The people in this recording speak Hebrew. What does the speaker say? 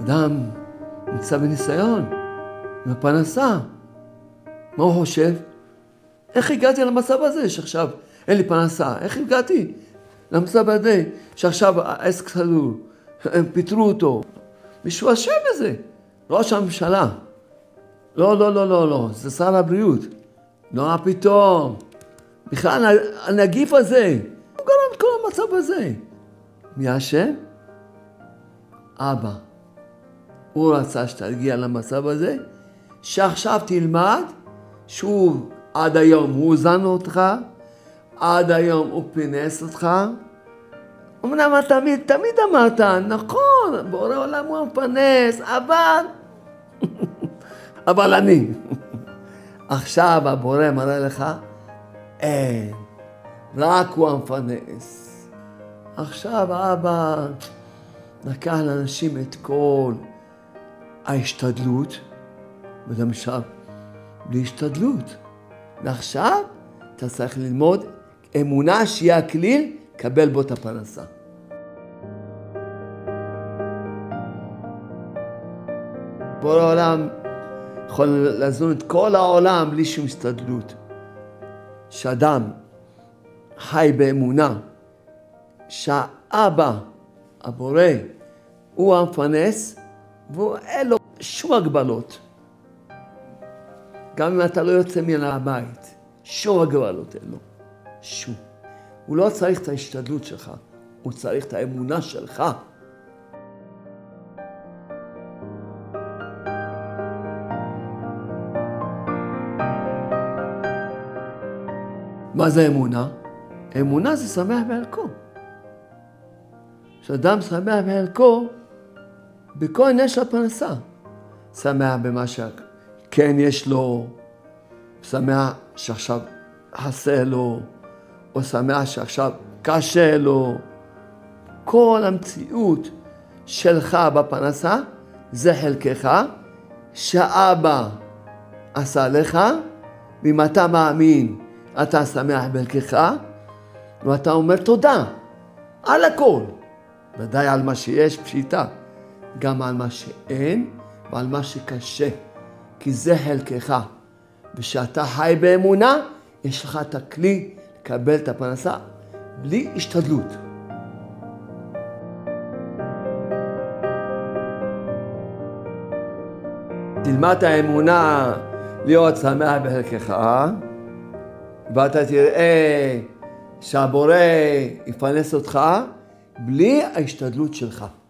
אדם נמצא בניסיון, בפרנסה. מה הוא חושב? איך הגעתי למצב הזה שעכשיו אין לי פרנסה? איך הגעתי למצב הזה שעכשיו העסק סגור, הם פיטרו אותו? מישהו אשם בזה. ראש הממשלה. לא, זה שר הבריאות. לא פתאום. בכלל הנגיף הזה, הוא גרם את כל המצב הזה. מי אשם? אבא. הוא רצה שתגיע למצב הזה, שעכשיו תלמד שהוא עד היום הוא זן אותך, עד היום הוא פינס אותך. אמנם תמיד אמרת, נכון, בורא עולם הוא המפרנס, אבל אני. עכשיו הבורא מראה לך, אין, רק הוא המפרנס. עכשיו אבא לקח לאנשים את כל ההשתדלות, וגם עכשיו בלי השתדלות. ועכשיו אתה צריך ללמוד אמונה שהיא הכליל, קבל בו את הפרנסה. בורא העולם יכול לזון את כל העולם בלי שום השתדלות. שאדם חי באמונה, שהאבא, הבורא, הוא המפרנס, ואין לו שום הגבלות. גם אם אתה לא יוצא מן הבית, שום הגבלות אין לו. שום. הוא לא צריך את ההשתדלות שלך, הוא צריך את האמונה שלך. מה זה אמונה? אמונה זה שמח בחלקו. כשאדם שמח בחלקו, בכל עניין של הפרנסה. שמח במה שכן יש לו, שמח שעכשיו חסר לו, או שמח שעכשיו קשה לו. כל המציאות שלך בפרנסה, זה חלקך, שאבא עשה לך, ואם אתה מאמין, אתה שמח בחלקך, ואתה אומר תודה על הכל. ודאי על מה שיש פשיטה, גם על מה שאין ועל מה שקשה, כי זה חלקך. ושאתה חי באמונה, יש לך את הכלי לקבל את הפרנסה בלי השתדלות. תלמד האמונה להיות שמח בחלקך, ואתה תראה שהבורא יפרנס אותך בלי ההשתדלות שלך.